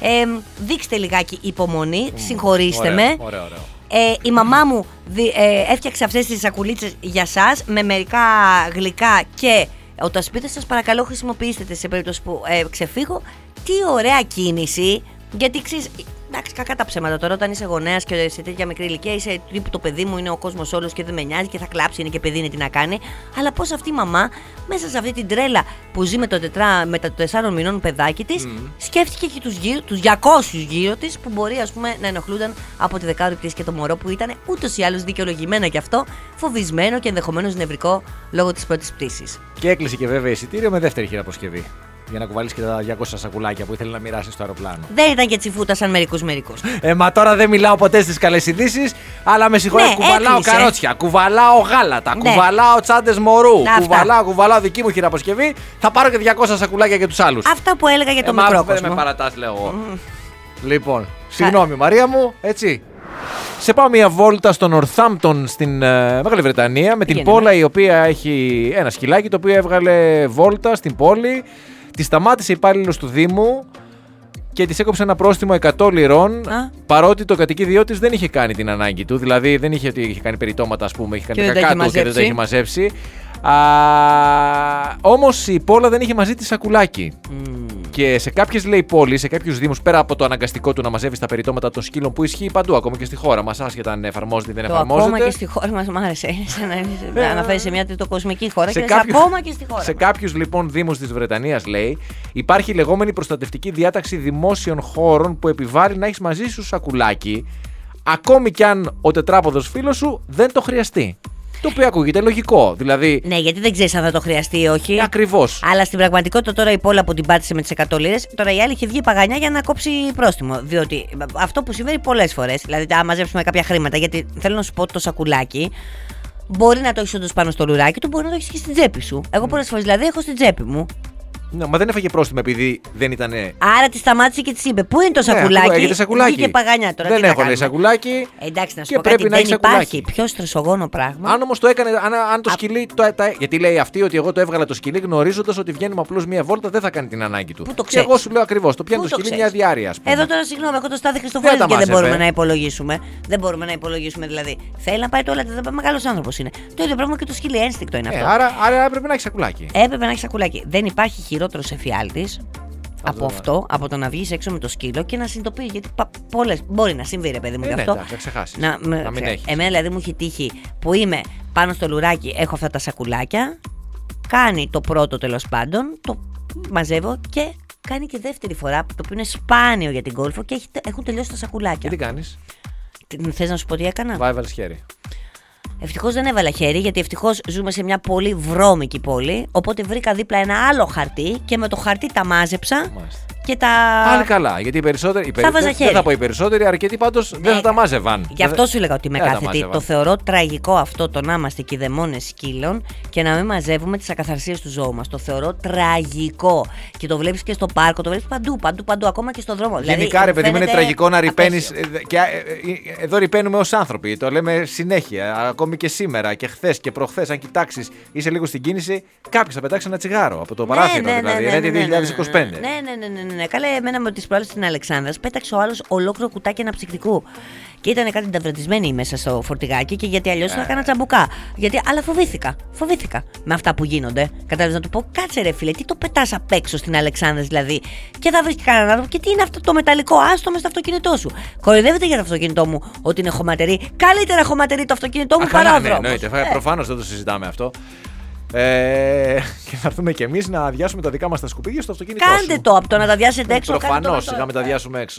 Δείξτε λιγάκι υπομονή, συγχωρήστε με». Ωραίο. Η μαμά μου έφτιαξε αυτές τις σακουλίτσες για σας με μερικά γλυκά και οτασπίδες. Σας παρακαλώ χρησιμοποιήστε τις σε περίπτωση που ξεφύγω. Τι ωραία κίνηση, γιατί ξέρεις, εντάξει, κακά τα ψέματα τώρα. Όταν είσαι γονέας και σε τέτοια μικρή ηλικία, είσαι τύπου το παιδί μου είναι ο κόσμος όλος και δεν με νοιάζει και θα κλάψει, είναι και παιδί, είναι τι να κάνει. Αλλά πώς αυτή η μαμά, μέσα σε αυτή την τρέλα που ζει με τα 4 μηνών παιδάκι της, σκέφτηκε και τους 200 γύρω της που μπορεί, ας πούμε, να ενοχλούνταν από τη 10ωρη πτήση και το μωρό που ήταν ούτως ή άλλως δικαιολογημένα κι αυτό, φοβισμένο και ενδεχομένως νευρικό λόγω της πρώτης πτήσης. Και έκλεισε και βέβαια εισιτήριο με δεύτερη χειραποσκευή. Για να κουβαλήσει και τα 200 σακουλάκια που ήθελε να μοιράσει στο αεροπλάνο. Δεν ήταν και τσιφούτα σαν μερικούς. Μα τώρα δεν μιλάω ποτέ στις καλές ειδήσεις, αλλά με συγχωρείτε, ναι, κουβαλάω έκλεισε. Καρότσια, κουβαλάω γάλατα, Ναι. κουβαλάω τσάντες μωρού, Αυτά. κουβαλάω δική μου χειραποσκευή. Θα πάρω και 200 σακουλάκια για τους άλλους. Αυτά που έλεγα για το μικρό κόσμο. Δεν με παρατάς, λέω εγώ. Λοιπόν, συγγνώμη Μαρία μου, έτσι. Σε πάω μια βόλτα στο Northampton στην Μεγάλη Βρετανία με την γίνεται? Πόλα, η οποία έχει ένα σκυλάκι το οποίο έβγαλε βόλτα στην πόλη. Τη σταμάτησε υπάλληλος του Δήμου και της έκοψε ένα πρόστιμο 100 λιρών, παρότι το κατοικίδιό της δεν είχε κάνει την ανάγκη του. Δηλαδή δεν είχε ότι είχε κάνει περιτώματα, ας πούμε, είχε κάνει τα κακά του και δεν τα είχε μαζέψει. Όμως η Πόλα δεν είχε μαζί τη σακουλάκι. Και σε κάποιες, λέει, πόλεις, σε κάποιους δήμους, πέρα από το αναγκαστικό του να μαζεύει τα περιτώματα των σκύλων που ισχύει παντού, ακόμα και στη χώρα μας, άσχετα αν εφαρμόζεται ή δεν εφαρμόζεται. Ακόμα και στη χώρα μας, μ' άρεσε. Είναι σαν να αναφέρει σε μια τριτοκοσμική χώρα και ακόμα και στη χώρα. Σε κάποιους λοιπόν δήμους της Βρετανίας, λέει, υπάρχει η λεγόμενη προστατευτική διάταξη δημόσιων χώρων που επιβάλλει να έχεις μαζί σου σακουλάκι, ακόμη κι αν ο τετράποδος φίλος σου δεν το χρειαστεί. Το οποίο ακούγεται λογικό. Δηλαδή. Ναι, γιατί δεν ξέρεις αν θα το χρειαστεί ή όχι. Ακριβώς. Αλλά στην πραγματικότητα τώρα η Πόλα που την πάτησε με τις 100 λίρες, τώρα η άλλη είχε βγει παγανιά για να κόψει πρόστιμο. Διότι αυτό που συμβαίνει πολλές φορές, δηλαδή αν μαζέψουμε κάποια χρήματα, γιατί θέλω να σου πω το σακουλάκι, μπορεί να το έχεις όντως πάνω στο λουράκι του, μπορεί να το έχεις και στην τσέπη σου. Εγώ πολλές φορές δηλαδή έχω στην τσέπη μου. Ναι, μα δεν έφαγε πρόστιμο επειδή δεν ήταν. Άρα τη σταμάτησε και τη είπε: Πού είναι το σακουλάκι? Έχετε σακουλάκι. Βγήκε παγανιά τώρα. Δεν έχω λέει σακουλάκι. Εντάξει, να σου και πω κάτι, να δεν υπάρχει πιο στρεσογόνο πράγμα. Αν όμως το έκανε, αν το σκυλί. Γιατί λέει αυτή ότι εγώ το έβγαλα το σκυλί γνωρίζοντας ότι βγαίνουμε απλώς μία βόλτα, δεν θα κάνει την ανάγκη του. Πού το και ξέρεις? εγώ σου λέω ακριβώς. Το πιάνει το σκυλί μια διάρκεια, ας πούμε. Εδώ τώρα, συγγνώμη, έχω το Στάθη Χριστοφορίδη και δεν μπορούμε να υπολογίσουμε. Δεν μπορούμε να υπολογίσουμε δηλαδή. Θέλει να πάει το όλα, μεγάλος άνθρωπος είναι. Το ίδιο πράγμα και το σκυλί, ένστικτο είναι αυτό. Άρα έπρεπε να έχει σακουλάκι. Έπρεπε να έχει σακουλάκι. Δεν υπάρχει χειρότερος εφιάλτης από αυτό, από το να βγεις έξω με το σκύλο και να συνειδητοποιείς. Γιατί πολλές μπορεί να συμβεί, ρε παιδί μου, γι' αυτό. Να ξεχάσεις. Να μην έχεις. Εμένα δηλαδή μου έχει τύχει που είμαι πάνω στο λουράκι, έχω αυτά τα σακουλάκια. Κάνει το πρώτο τέλος πάντων, το μαζεύω και κάνει και δεύτερη φορά, το οποίο είναι σπάνιο για την γκόλφο και έχουν τελειώσει τα σακουλάκια. Και τι κάνεις? Θες να σου πω τι έκανα? Βάλεις χέρι. Ευτυχώς δεν έβαλα χέρι, γιατί ευτυχώς ζούμε σε μια πολύ βρώμικη πόλη. Οπότε βρήκα δίπλα ένα άλλο χαρτί και με το χαρτί τα μάζεψα. Μάλιστα. Και τα. Πάλι καλά, γιατί οι περισσότεροι. Δεν θα πω οι περισσότεροι, αρκετοί πάντως δεν θα τα μάζευαν. Γι' αυτό σου έλεγα ότι είμαι κάθετη. Το θεωρώ τραγικό αυτό το να είμαστε κηδεμόνες σκύλων και να μην μαζεύουμε τις ακαθαρσίες του ζώου μας. Το θεωρώ τραγικό. Και το βλέπεις και στο πάρκο, το βλέπεις παντού, ακόμα και στον δρόμο. Γενικά, δηλαδή, ρε παιδί μου, είναι τραγικό να ρηπαίνεις. Και εδώ ρηπαίνουμε ως άνθρωποι. Το λέμε συνέχεια. Ακόμη και σήμερα και χθες και προχθές, αν κοιτάξεις, είσαι λίγο στην κίνηση, κάποιος θα πετάξει ένα τσιγάρο από το παράθυρο. Δηλαδή, είναι 2025. Ναι. Καλέ, εμένα με τις προάλλες στην Αλεξάνδρα πέταξε ο άλλος ολόκληρο κουτάκι αναψυκτικού. Και ήταν κάτι ταυρατισμένοι μέσα στο φορτηγάκι και γιατί αλλιώς θα έκανα τσαμπουκά. Αλλά φοβήθηκα με αυτά που γίνονται. Κατάλαβες να του πω, κάτσε ρε φίλε, τι το πετάς απ' έξω στην Αλεξάνδρα δηλαδή. Και θα βρεις κανέναν άνθρωπο και τι είναι αυτό το μεταλλικό, άστο μες στο αυτοκίνητό σου. Κοροϊδεύετε για το αυτοκίνητό μου ότι είναι χωματερή. Καλύτερα χωματερή το αυτοκίνητό μου παρά ο δρόμος. Προφανώς δεν το συζητάμε αυτό. Και θα έρθουμε κι εμείς να αδειάσουμε τα δικά μας τα σκουπίδια στο αυτοκίνητό σου. Κάντε το από το να τα αδειάσετε έξω. Προφανώς, σιγά με τα αδειάσουμε έξω.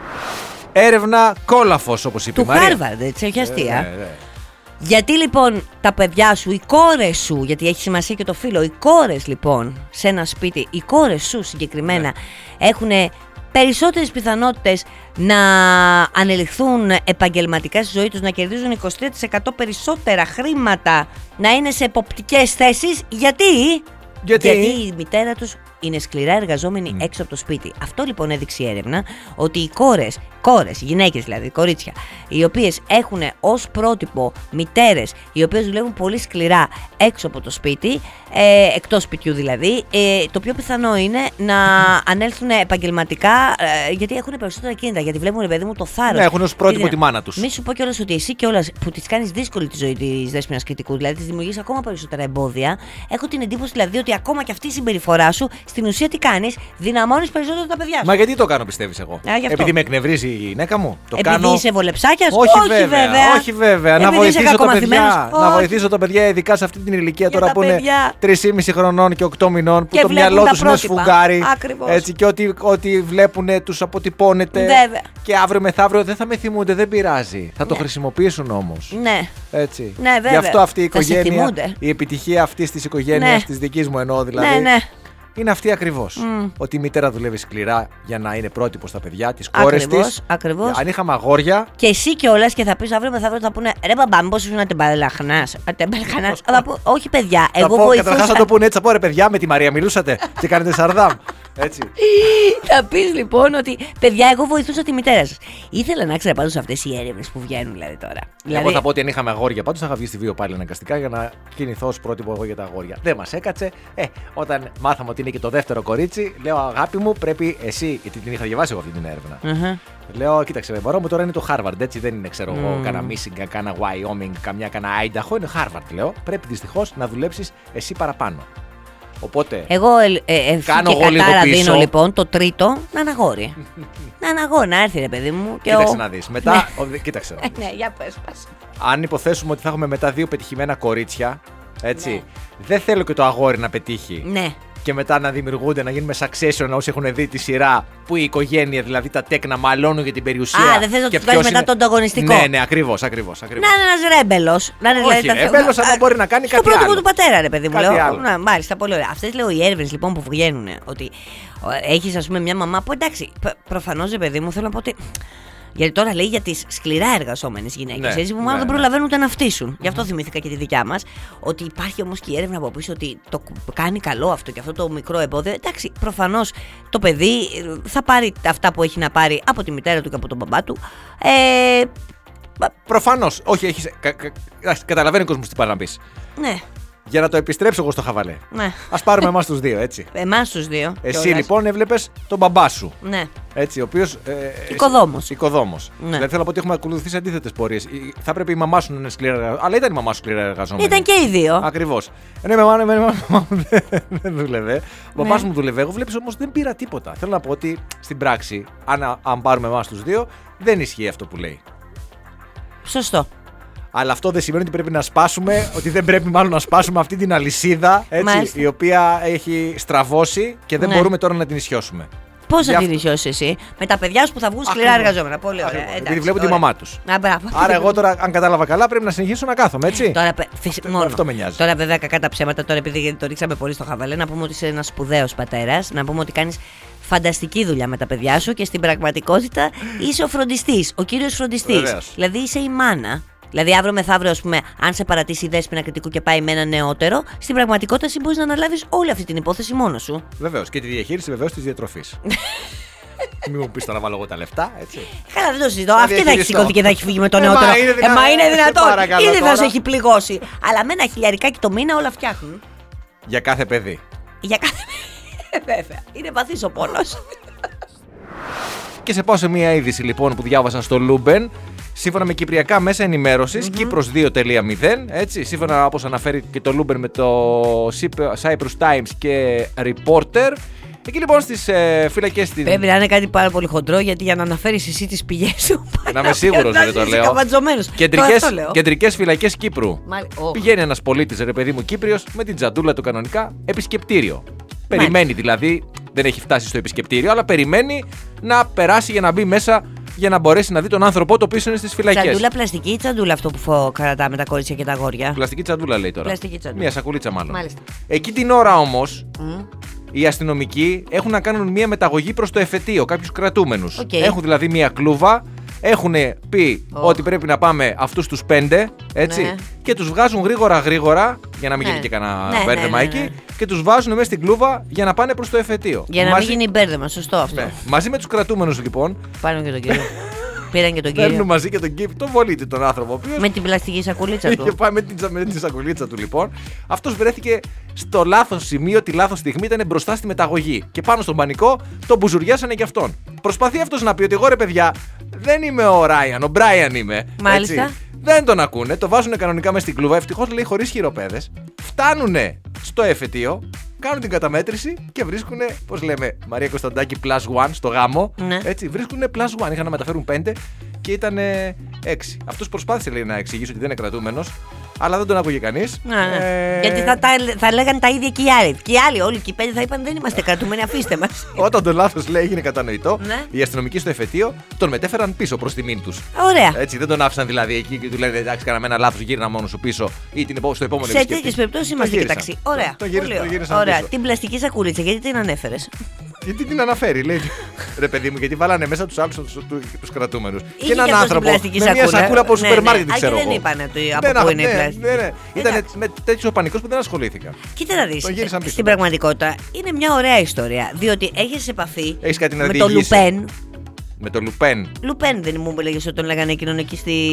Έρευνα κόλαφος, όπως είπε η Μαρία. Του Χάρβαρντ, έτσι, όχι αστεία. Γιατί λοιπόν τα παιδιά σου, οι κόρες σου, γιατί έχει σημασία και το φίλο, οι κόρες λοιπόν σε ένα σπίτι, οι κόρες σου συγκεκριμένα έχουν περισσότερες πιθανότητες να ανελιχθούν επαγγελματικά στη ζωή τους, να κερδίζουν 23% περισσότερα χρήματα, να είναι σε εποπτικές θέσεις. Γιατί η μητέρα τους είναι σκληρά εργαζόμενοι έξω από το σπίτι. Αυτό λοιπόν έδειξε η έρευνα, ότι οι κόρες, οι γυναίκες δηλαδή, κορίτσια, οι οποίες έχουν ως πρότυπο μητέρες, οι οποίες δουλεύουν πολύ σκληρά έξω από το σπίτι, εκτός σπιτιού δηλαδή, το πιο πιθανό είναι να ανέλθουν επαγγελματικά, γιατί έχουν περισσότερα κίνητρα, γιατί βλέπουν, ρε παιδί μου, το θάρρος. Ναι, έχουν ως πρότυπο τη μάνα τους. Μη σου πω κιόλας ότι εσύ κιόλας που της κάνεις δύσκολη τη ζωή της Δέσποινας Κριτικού, δηλαδή της δημιουργείς ακόμα περισσότερα εμπόδια. Έχω την εντύπωση δηλαδή ότι ακόμα και αυτή η συμπεριφορά σου, στην ουσία τι κάνεις, δυναμώνεις περισσότερο τα παιδιά σου. Μα γιατί το κάνω, πιστεύεις εγώ? Επειδή με εκνευρίζει η γυναίκα μου. Επειδή είσαι βολεψάκιας? Όχι βέβαια. Να βοηθήσω τα παιδιά, ειδικά σε αυτή την ηλικία τώρα που είναι 3,5 χρονών και 8 μηνών, που το μυαλό τους είναι σφουγγάρι. Έτσι, και ό,τι βλέπουν τους αποτυπώνεται. Βέβαια. Και αύριο μεθαύριο δεν θα με θυμούνται, δεν πειράζει. Θα το χρησιμοποιήσουν όμως. Ναι. Έτσι. Ναι, βέβαια. Γι' αυτό αυτή η οικογένεια, η επιτυχία αυτής της οικογένειας, της δικής μου εννοώ δηλαδή. Ναι. Είναι αυτή ακριβώς. Ότι η μητέρα δουλεύει σκληρά για να είναι πρότυπο στα παιδιά, τις κόρες της. Ακριβώς. Αν είχαμε αγόρια. Και εσύ κιόλας και θα πεις αύριο μεθαύριο θα πούνε, ρε μπαμπά, μήπως ήσουν ατεμπαλαχνάς. Θα πω, όχι παιδιά, εγώ βοηθούσα. Καταρχάς θα το πούνε έτσι, θα πω, ρε παιδιά, με τη Μαρία μιλούσατε και κάνετε σαρδάμ. Έτσι. Θα πεις λοιπόν ότι παιδιά, εγώ βοηθούσα τη μητέρα σας. Ήθελα να ξέρω πάντως αυτές οι έρευνες που βγαίνουν δηλαδή τώρα. Εγώ θα πω ότι αν είχαμε αγόρια πάντως θα είχα βγει στη βίο πάλι αναγκαστικά για να κινηθώ ως πρότυπο εγώ για τα αγόρια. Δεν μας έκατσε. Όταν μάθαμε ότι είναι και το δεύτερο κορίτσι, λέω αγάπη μου, πρέπει εσύ, γιατί την είχα διαβάσει εγώ αυτή την έρευνα. Λέω, κοίταξε, μωρό μου τώρα είναι το Harvard, έτσι δεν είναι, ξέρω εγώ, κάνα Michigan, κάνα Wyoming, κάνα Idaho, είναι Harvard, λέω. Πρέπει δυστυχώς να δουλέψεις εσύ παραπάνω. Οπότε. Εγώ κάνω εγώ λίγο πίσω. Δίνω λοιπόν το τρίτο να είναι αγόρι. Να έρθει ρε παιδί μου. Κοίταξε να δεις. Μετά. Κοίταξε. Ναι, για πες. Αν υποθέσουμε ότι θα έχουμε μετά 2 πετυχημένα κορίτσια. Έτσι. Δεν θέλω και το αγόρι να πετύχει. Ναι. Και μετά να δημιουργούνται, να γίνουμε succession όσοι έχουν δει τη σειρά που η οικογένεια, δηλαδή τα τέκνα, μαλώνουν για την περιουσία. Δεν θες να του κάνεις μετά τον ανταγωνιστικό. Ναι, ακριβώς. Να είναι ένας ρέμπελος. Όχι, ρέμπελος, αλλά μπορεί να κάνει κάτι άλλο. Στο πρότυπο του πατέρα, ρε παιδί μου. Λέω. Μάλιστα, πολύ ωραία. Αυτές λέω οι έρευνες λοιπόν που βγαίνουν. Ότι έχεις ας πούμε μια μαμά που εντάξει, προφανώς ρε παιδί μου, θέλω να πω ότι. Γιατί τώρα λέει για τις σκληρά εργαζόμενες γυναίκες, Ναι, έτσι, που μάλλον ναι, δεν ναι. προλαβαίνουν ούτε να φτύσουν. Γι' αυτό θυμήθηκα και τη δικιά μας, ότι υπάρχει όμως και η έρευνα από πίσω ότι το κάνει καλό αυτό και αυτό το μικρό εμπόδιο. Εντάξει, προφανώς το παιδί θα πάρει αυτά που έχει να πάρει από τη μητέρα του και από τον μπαμπά του. Προφανώς. Όχι, καταλαβαίνει ο κόσμος τι πάει να πεις. Ναι, Για να το επιστρέψω εγώ στο χαβαλέ. ναι. Ας πάρουμε εμάς τους δύο, έτσι. Εμάς τους δύο. Εσύ κιόλας. λοιπόν έβλεπες τον μπαμπά σου. Ναι. Έτσι, ο οποίος. Οικοδόμος. Ναι. Δηλαδή θέλω να πω ότι έχουμε ακολουθήσει αντίθετες πορείες. Θα πρέπει η μαμά σου να είναι σκληρά εργαζόμενη. Αλλά ήταν η μαμά σου σκληρά εργαζόμενη. Ήταν και οι δύο. Ακριβώς. Ενώ η μαμά μου δεν δούλευε. Ο παπάς Ναι. μου δούλευε. Εγώ βλέπεις όμως δεν πήρα τίποτα. Θέλω να πω ότι στην πράξη, αν πάρουμε εμάς τους δύο, δεν ισχύει αυτό που λέει. Σωστό. Αλλά αυτό δεν σημαίνει ότι πρέπει να σπάσουμε, ότι δεν πρέπει μάλλον να σπάσουμε αυτή την αλυσίδα, έτσι, Μάλιστα. η οποία έχει στραβώσει και δεν Ναι. μπορούμε τώρα να την ισιώσουμε. Πώς θα Γι' την αυτό- ισιώσεις εσύ, με τα παιδιά σου που θα βγουν σκληρά Ακριβώς. εργαζόμενα. Πολύ ωραία. Ακριβώς. Εντάξει, Επειδή βλέπω τη ωραία. μαμά τους. Α, μπράβο. Άρα εγώ τώρα, αν κατάλαβα καλά, πρέπει να συνεχίσω να κάθομαι, έτσι. Τώρα, μόνο. Αυτό με νοιάζει. Τώρα, βέβαια, κακά τα ψέματα, τώρα επειδή το ρίξαμε πολύ στο χαβαλέ, να πούμε ότι είσαι ένας σπουδαίος πατέρας, να πούμε ότι κάνεις φανταστική δουλειά με τα παιδιά σου και στην πραγματικότητα είσαι ο φροντιστής, ο κύριος φροντιστής. Βεβαίως. Δηλαδή είσαι η μάνα. Δηλαδή, αύριο μεθαύριο, ας πούμε, αν σε παρατήσει η Δέσποινα Κριτικού και πάει με ένα νεότερο, στην πραγματικότητα εσύ μπορείς να αναλάβεις όλη αυτή την υπόθεση μόνος σου. Βεβαίως. Και τη διαχείριση βεβαίως της διατροφής. Μην μου πεις τώρα να βάλω εγώ τα λεφτά, έτσι. Καλά, δεν το συζητώ. Θα Αυτή θα έχει διαχειριστώ. σηκωθεί και θα έχει φύγει με το Μα νεότερο. είναι δυνατόν, Μα είναι σε δυνατόν. παρακαλώ Ήδη θα τώρα. σε έχει πληγώσει. Αλλά με ένα χιλιαρικάκι το μήνα όλα φτιάχνουν. Για κάθε παιδί. Για κάθε. Βέβαια. Είναι βαθύς ο πόνος. Και σε πάω σε μία είδηση λοιπόν που διάβασα στο Λούμπεν. Σύμφωνα με κυπριακά μέσα ενημέρωσης, Κύπρος 2.0, έτσι, σύμφωνα όπως αναφέρει και το Λούμπεν με το Cyprus Times και Reporter. Εκεί λοιπόν στις φυλακές στην. Πρέπει να είναι κάτι πάρα πολύ χοντρό γιατί για να αναφέρεις εσύ τις πηγές σου. Να είμαι σίγουρος, δεν το λέω. Κεντρικές φυλακές Κύπρου. Ω. Πηγαίνει ένας πολίτης, ρε παιδί μου, Κύπριος, με την τζαντούλα του κανονικά, επισκεπτήριο. Περιμένει δηλαδή, δεν έχει φτάσει στο επισκεπτήριο, αλλά περιμένει να περάσει για να μπει μέσα για να μπορέσει να δει τον άνθρωπό του πίσω είναι στις φυλακές. Τσαντούλα πλαστική ή τσαντούλα αυτό που κρατάμε τα κορίτσια και τα αγόρια. Πλαστική τσαντούλα λέει τώρα. Πλαστική τσαντούλα. Μία σακουλίτσα μάλλον. Μάλιστα. Εκεί την ώρα όμως οι αστυνομικοί έχουν να κάνουν μία μεταγωγή προς το εφετείο, κάποιους κρατούμενους. Οκ. Έχουν δηλαδή μία κλούβα, έχουν πει ότι πρέπει να πάμε αυτούς τους 5, έτσι, Ναι. και τους βγάζουν γρήγορα, για να μην Ναι. γίνει και κανένα Ναι, μπέρδεμα ναι, εκεί, ναι. και τους βάζουν μέσα στην κλούβα για να πάνε προς το εφετείο. Για να μην γίνει μπέρδεμα, σωστό αυτό. Ναι. Μαζί με τους κρατούμενους λοιπόν, Πάνε και τον κύριο. Πήραν και τον παίρνουν κύριο. μαζί και τον Κύπ, τον βολίτη τον άνθρωπο, ο οποίος Με την πλαστική σακουλίτσα είχε του. πάει με την σακουλίτσα του λοιπόν. Αυτός βρέθηκε στο λάθος σημείο, τη λάθος στιγμή, ήταν μπροστά στη μεταγωγή. Και πάνω στον πανικό τον μπουζουριάσανε και αυτόν. Προσπαθεί αυτός να πει ότι εγώ ρε παιδιά δεν είμαι ο Ράιαν, ο Μπράιαν είμαι. Μάλιστα. Έτσι. Δεν τον ακούνε, το βάζουν κανονικά μέσα στην κλούβα. Ευτυχώς λέει χωρίς χειροπέδες. Φτάνουνε στο εφετείο, κάνουν την καταμέτρηση και βρίσκουνε, πώς λέμε, Μαρία Κωνσταντάκη plus 1 στο γάμο. Ναι. Έτσι, βρίσκουνε plus 1. Είχαν να μεταφέρουν 5 και ήταν 6. Αυτός προσπάθησε λέει, να εξηγήσει ότι δεν είναι κρατούμενος, αλλά δεν τον άκουγε κανείς. Γιατί θα λέγανε τα ίδια και οι άλλοι. Και οι άλλοι, όλοι και οι 5 θα είπαν δεν είμαστε κρατούμενοι, αφήστε μας. Όταν το λάθος λέει έγινε κατανοητό, Ναι. οι αστυνομικοί στο εφετείο τον μετέφεραν πίσω προς τιμήν τους. Ωραία. Έτσι, δεν τον άφησαν δηλαδή εκεί και του λένε εντάξει, κάναμε ένα λάθος, γύρνα μόνο σου πίσω ή στο επόμενο Σε επισκέπτη. τέτοιες περιπτώσεις Το είμαστε και γύρισαν. ταξί. Ωραία. Το Πολύ γύρισαν ωραία. πίσω. Την πλαστική σακουλίτσα, γιατί την ανέφερες. Γιατί την αναφέρει, λέει. Ρε παιδί μου, γιατί βάλανε μέσα τους άλλους τους κρατούμενους. Είχε Και έναν και αυτός άνθρωπο την πλαστική με μια σακούλα. σακούλα από Ναι, σούπερ ναι. μάρκετ, Α, ξέρω και εγώ. δεν είπανε από πού είναι η πλαστική. Ήταν Εντάξει. με τέτοιο ο πανικός που δεν ασχολήθηκα. Κοίτα να δεις, Τον γύρισαν πίσω. στην πραγματικότητα είναι μια ωραία ιστορία. Διότι έχεις επαφή Έχεις κάτι να με το διηγήσεις. Λουπέν. Με το Λουπέν. Λουπέν δεν μου έλεγες ότι τον λέγανε εκείνον εκεί στη.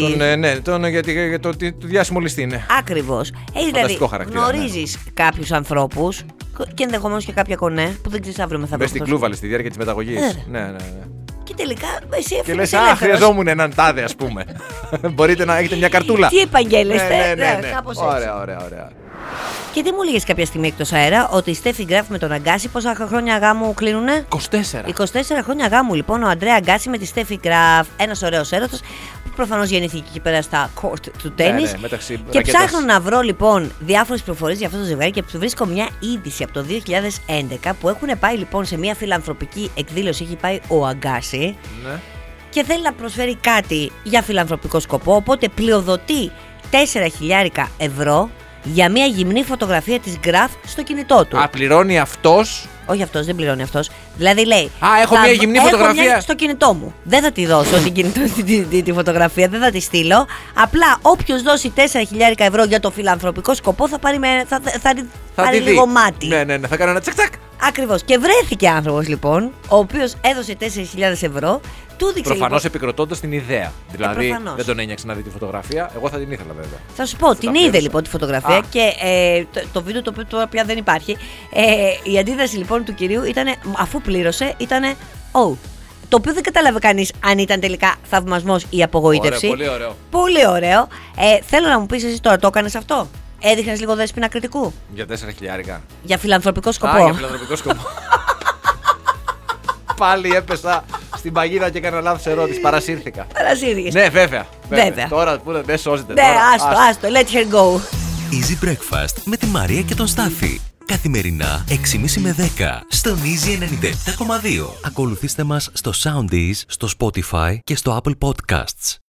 Για το διάσημο ληστή είναι. Ακριβώς. Έχεις δηλαδή Φανταστικό χαρακτήρα, ναι. γνωρίζεις κάποιους ανθρώπους και ενδεχομένως και κάποια κονέ που δεν ξέρεις αύριο μεθαύριο. Μες στην κλούβα, στη διάρκεια της μεταγωγής. Ναι. Ναι. Και τελικά εσύ Και έφυγες λες, ελεύθερος. χρειαζόμουν έναν τάδε, ας πούμε. Μπορείτε να έχετε μια καρτούλα. Τι επαγγέλλεστε. Ναι. Κάπως έτσι. Ωραία. Και τι μου έλεγες κάποια στιγμή εκτός αέρα, ότι η Στέφη Γκράφ με τον Αγκάση πόσα χρόνια γάμου κλείνουνε? 24. 24 χρόνια γάμου λοιπόν ο Αντρέα Αγκάση με τη Στέφη Γκράφ. Ένας ωραίος έρωτας που προφανώς γεννήθηκε εκεί πέρα στα court του τένις. Ναι, μεταξύ Και ρακέτας. ψάχνω να βρω λοιπόν διάφορες πληροφορίες για αυτό το ζευγάρι και βρίσκω μια είδηση από το 2011 που έχουν πάει λοιπόν σε μια φιλανθρωπική εκδήλωση. Έχει πάει ο Αγκάση Ναι. και θέλει να προσφέρει κάτι για φιλανθρωπικό σκοπό. Οπότε πλειοδοτεί 4.000 ευρώ για μια γυμνή φωτογραφία της Γκράφ στο κινητό του. Πληρώνει αυτός Όχι αυτός, δεν πληρώνει αυτός. Δηλαδή λέει. Έχω μια γυμνή φωτογραφία. Μια στο κινητό μου. Δεν θα τη δώσω τη φωτογραφία, δεν θα τη στείλω. Απλά όποιος δώσει 4.000 ευρώ για το φιλανθρωπικό σκοπό θα πάρει λίγο μάτι. Ναι, θα κάνω ένα τσακ-τσακ. Ακριβώς. Και βρέθηκε άνθρωπος λοιπόν, ο οποίος έδωσε 4.000 ευρώ. Προφανώς επικροτώντας την ιδέα. Δηλαδή προφανώς. δεν τον ένιωξε να δει τη φωτογραφία. Εγώ θα την ήθελα βέβαια. Θα σου πω, την είδε λοιπόν τη φωτογραφία και το βίντεο το οποίο τώρα πια δεν υπάρχει. Η αντίδραση λοιπόν του κυρίου ήταν, αφού πλήρωσε, ήταν το οποίο δεν κατάλαβε κανείς αν ήταν τελικά θαυμασμός ή απογοήτευση. Πολύ ωραίο. Πολύ ωραίο. Θέλω να μου πεις εσύ τώρα, το έκανες αυτό? Έδειχνες λίγο δέσποινα κριτικού? Για 4.000. Για φιλανθρωπικό σκοπό. Για φιλανθρωπικό σκοπό. Πάλι έπεσα στην παγίδα και έκανα λάθος ερώτηση. Παρασύρθηκα. Ναι, βέβαια. Τώρα που δεν σώζεται. Ναι, άστο, let her go. Easy Breakfast με τη Μαρία και τον Στάφη. Καθημερινά 6.30 με 10 στον Easy 97.2. Ακολουθήστε μας στο Soundees, στο Spotify και στο Apple Podcasts.